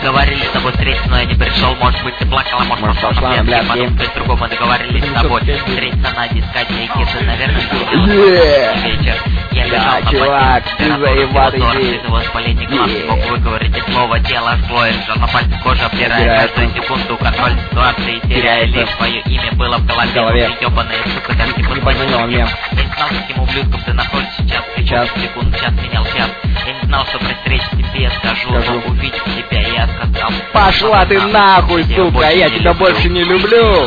договорились с тобой встретиться, но я не пришел. Может быть, ты плакала, может пошла на пляж. Потом кто-то другой, мы договорились с тобой встретиться на дискотеке. Ты, наверное, вечер. Я лежал на чувак, ты заебатый здесь. Воспаление глаз, не мог выговорить и слово, тело жгло, и сжал на пальце кожу, обдирая каждую секунду, контроль ситуации, теряя лишь свое имя было в голове. Ёбаные сука, как не позвонил мне. Я не знал, каким ублюдком ты находишься сейчас, секунд, час менял час. Я не знал, что при встрече тебе скажу, но увидев тебя, я сказал: пошла ты нахуй, сука, я тебя больше не люблю.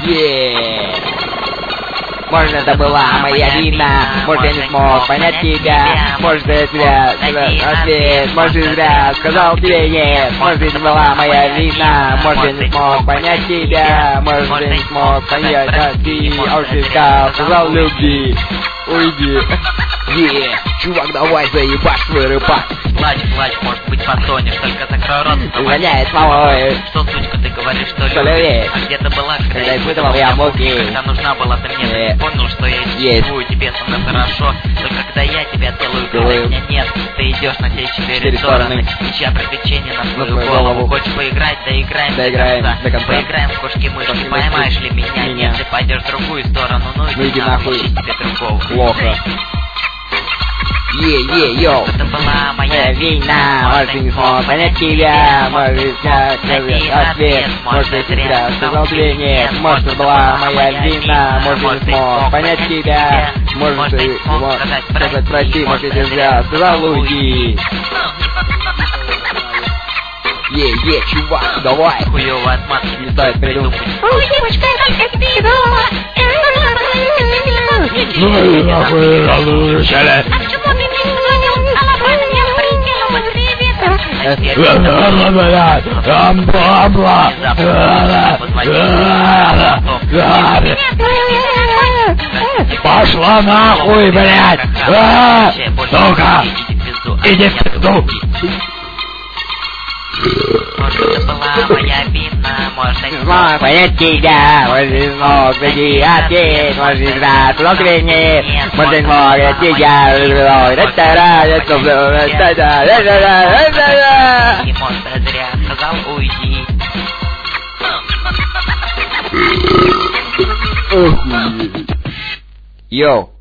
Может, это была моя вина, может, я не смог понять тебя, может, я тебя ответ, может, я зря сказал тебе нет, может, это была моя вина, может, я не смог понять тебя, может, я не смог понять, а ты, а уж я сказал любви, уйди. Чувак, давай заебашь свой рыбак. Плачь, может быть, потонешь, только закрой рот. Гоняет малой. Что, сучка, ты говоришь, что любишь? А где ты была, когда испытывал я муки? Когда нужна была ты мне, ты не понял, что я существую, тебе со мной хорошо. Только когда я тебя делаю, когда меня нет, ты идешь на те четыре стороны. Ища приключения на свою голову. Хочешь поиграть, да играем до конца. Поиграем в кошки-мышки, поймаешь ли меня? Нет, ты пойдешь в другую сторону, ну иди нахуй, ищи себе другого. Плохо. Йоу, это была моя вина, может, не смог понять тебя, может, я ответ, может, я зря сказал тебе нет, может, это была моя вина, может, не смог понять тебя, может, ты смог сказать прости, может, я зря сказал уйди. Чувак, давай. Хуёво отмазки не стоит придумать. Ой, девочка, только пиво. Ну и нахуй, разрушали. А почему ты мне звонил? Алабама, я привет. Пошла нахуй, блядь. Сука. Иди в пизду. Может, это была моя вина, может, не смог понять тебя, может, не смог найти ответ, может, не зря сказал тебе нет, может, не смог понять тебя, и может, я зря сказал уйди. Йоу.